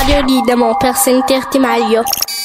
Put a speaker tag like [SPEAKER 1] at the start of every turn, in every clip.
[SPEAKER 1] Radio Dinamo per sentirti meglio.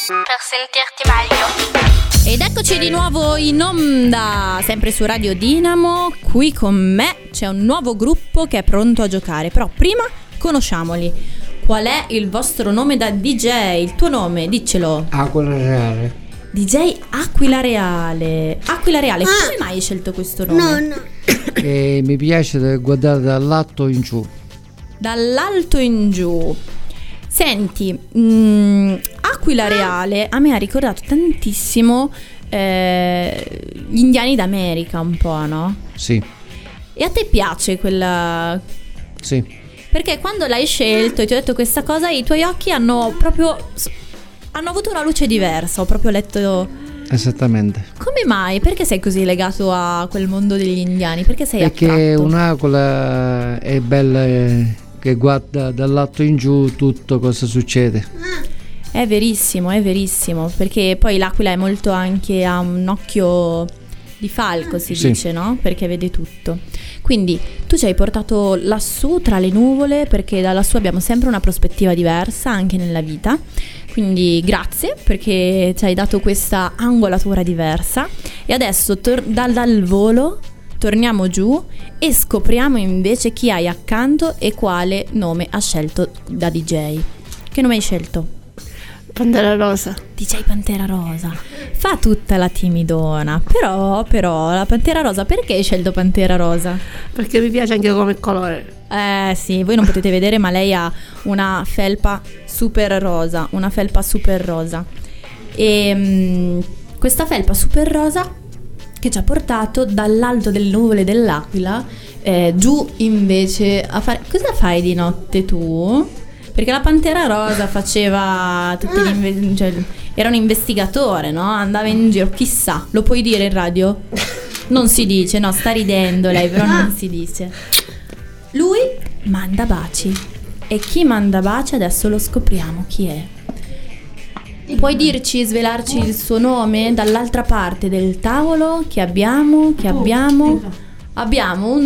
[SPEAKER 2] Ed eccoci di nuovo in onda, sempre su Radio Dinamo. Qui con me c'è un nuovo gruppo che è pronto a giocare. Però prima conosciamoli. Qual è il vostro nome da DJ? Il tuo nome, diccelo.
[SPEAKER 3] Aquila Reale.
[SPEAKER 2] DJ Aquila Reale. Aquila Reale, come mai hai scelto questo nome?
[SPEAKER 1] No.
[SPEAKER 3] Mi piace guardare dall'alto in giù.
[SPEAKER 2] Dall'alto in giù. Senti, Aquila Reale a me ha ricordato tantissimo gli indiani d'America, un po', no?
[SPEAKER 3] Sì.
[SPEAKER 2] E a te piace quella...
[SPEAKER 3] Sì.
[SPEAKER 2] Perché quando l'hai scelto e ti ho detto questa cosa, i tuoi occhi hanno avuto una luce diversa. Ho proprio letto...
[SPEAKER 3] Esattamente.
[SPEAKER 2] Come mai? Perché sei così legato a quel mondo degli indiani? Perché sei
[SPEAKER 3] Perché
[SPEAKER 2] attratto?
[SPEAKER 3] un'aquila è bella che guarda dall'alto in giù tutto cosa succede.
[SPEAKER 2] È verissimo, perché poi l'aquila è molto anche, ha un occhio di falco, si dice, no? Perché vede tutto. Quindi tu ci hai portato lassù tra le nuvole, perché da lassù abbiamo sempre una prospettiva diversa anche nella vita. Quindi grazie, perché ci hai dato questa angolatura diversa. E adesso dal volo torniamo giù e scopriamo invece chi hai accanto e quale nome ha scelto da DJ. Che nome hai scelto?
[SPEAKER 1] Pantera Rosa.
[SPEAKER 2] DJ Pantera Rosa. Fa tutta la timidona. Però la Pantera Rosa, perché hai scelto Pantera Rosa?
[SPEAKER 1] Perché mi piace anche come colore.
[SPEAKER 2] Sì, voi non potete vedere, ma lei ha una felpa super rosa. E questa felpa super rosa che ci ha portato dall'alto delle nuvole dell'Aquila giù invece a fare... Cosa fai di notte tu? Perché la Pantera Rosa faceva era un investigatore, no? Andava in giro, chissà, lo puoi dire in radio? Non si dice, no, sta ridendo lei, però non si dice. Lui manda baci. E chi manda baci adesso lo scopriamo chi è. Puoi svelarci il suo nome? Dall'altra parte del tavolo chi abbiamo? Abbiamo un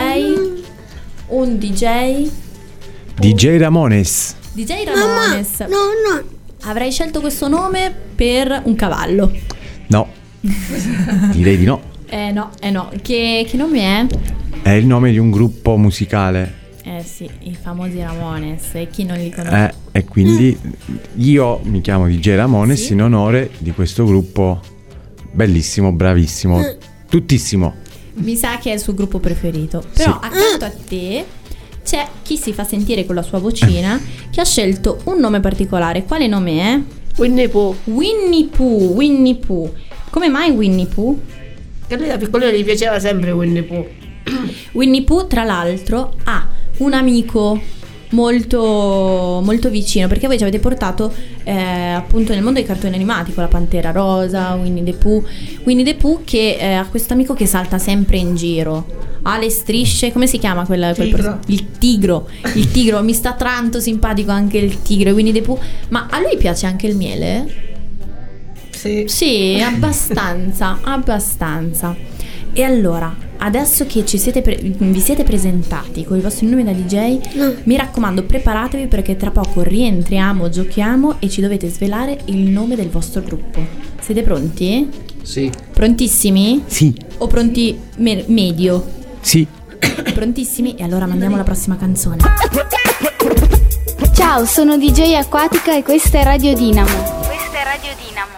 [SPEAKER 2] DJ
[SPEAKER 4] Ramones.
[SPEAKER 2] DJ Ramones.
[SPEAKER 1] No.
[SPEAKER 2] Avrei scelto questo nome per un cavallo.
[SPEAKER 4] No. Direi di no.
[SPEAKER 2] No. Che nome è?
[SPEAKER 4] È il nome di un gruppo musicale.
[SPEAKER 2] Sì, i famosi Ramones. E chi non li conosce?
[SPEAKER 4] E quindi io mi chiamo DJ Ramones in onore di questo gruppo bellissimo, bravissimo, tuttissimo.
[SPEAKER 2] Mi sa che è il suo gruppo preferito. Però accanto a te c'è chi si fa sentire con la sua vocina che ha scelto un nome particolare. Quale nome è?
[SPEAKER 1] Winnie Pooh.
[SPEAKER 2] Winnie Pooh. Come mai Winnie Pooh?
[SPEAKER 1] Che lui da piccolino gli piaceva sempre Winnie Pooh.
[SPEAKER 2] Winnie Pooh, tra l'altro, ha un amico molto, molto vicino, perché voi ci avete portato appunto nel mondo dei cartoni animati con la Pantera Rosa, Winnie the Pooh che ha questo amico che salta sempre in giro, ha le strisce, come si chiama il tigro, mi sta tanto simpatico anche il tigro, Winnie the Pooh. Ma a lui piace anche il miele? Sì, abbastanza. E allora, adesso che vi siete presentati con i vostri nomi da DJ, mi raccomando, preparatevi perché tra poco rientriamo, giochiamo e ci dovete svelare il nome del vostro gruppo. Siete pronti?
[SPEAKER 3] Sì.
[SPEAKER 2] Prontissimi?
[SPEAKER 4] Sì.
[SPEAKER 2] O pronti medio?
[SPEAKER 4] Sì.
[SPEAKER 2] Prontissimi? E allora mandiamo la prossima canzone.
[SPEAKER 5] Ciao, sono DJ Acquatica e questa è Radio Dinamo.